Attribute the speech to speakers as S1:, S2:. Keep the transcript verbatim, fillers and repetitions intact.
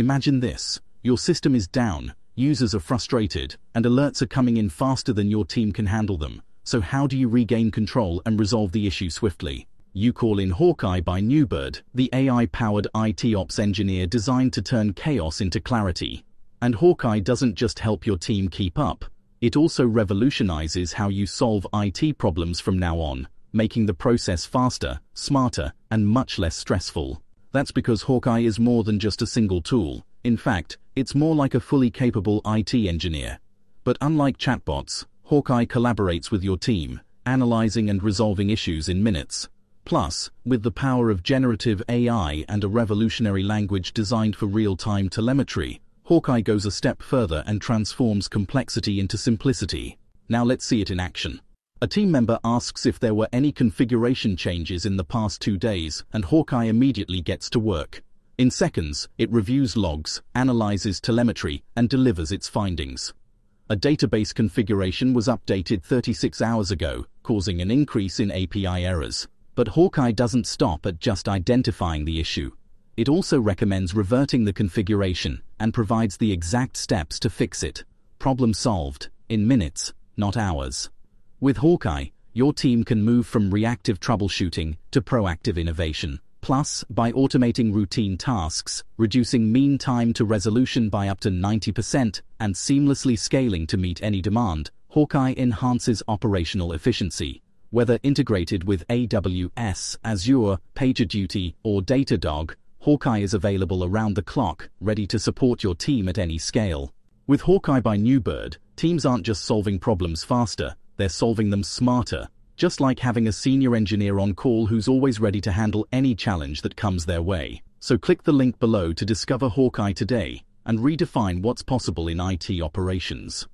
S1: Imagine this. Your system is down, users are frustrated, and alerts are coming in faster than your team can handle them. So how do you regain control and resolve the issue swiftly? You call in Hawkeye by Newbird, the A I-powered I T ops engineer designed to turn chaos into clarity. And Hawkeye doesn't just help your team keep up, it also revolutionizes how you solve I T problems from now on, making the process faster, smarter, and much less stressful. That's because Hawkeye is more than just a single tool. In fact, it's more like a fully capable I T engineer. But unlike chatbots, Hawkeye collaborates with your team, analyzing and resolving issues in minutes. Plus, with the power of generative A I and a revolutionary language designed for real-time telemetry, Hawkeye goes a step further and transforms complexity into simplicity. Now let's see it in action. A team member asks if there were any configuration changes in the past two days, and Hawkeye immediately gets to work. In seconds, it reviews logs, analyzes telemetry, and delivers its findings. A database configuration was updated thirty-six hours ago, causing an increase in A P I errors. But Hawkeye doesn't stop at just identifying the issue. It also recommends reverting the configuration and provides the exact steps to fix it. Problem solved, in minutes, not hours. With Hawkeye, your team can move from reactive troubleshooting to proactive innovation. Plus, by automating routine tasks, reducing mean time to resolution by up to ninety percent, and seamlessly scaling to meet any demand, Hawkeye enhances operational efficiency. Whether integrated with A W S, Azure, PagerDuty, or Datadog, Hawkeye is available around the clock, ready to support your team at any scale. With Hawkeye by Newbird, teams aren't just solving problems faster, they're solving them smarter, just like having a senior engineer on call who's always ready to handle any challenge that comes their way. So click the link below to discover Hawkeye today and redefine what's possible in I T operations.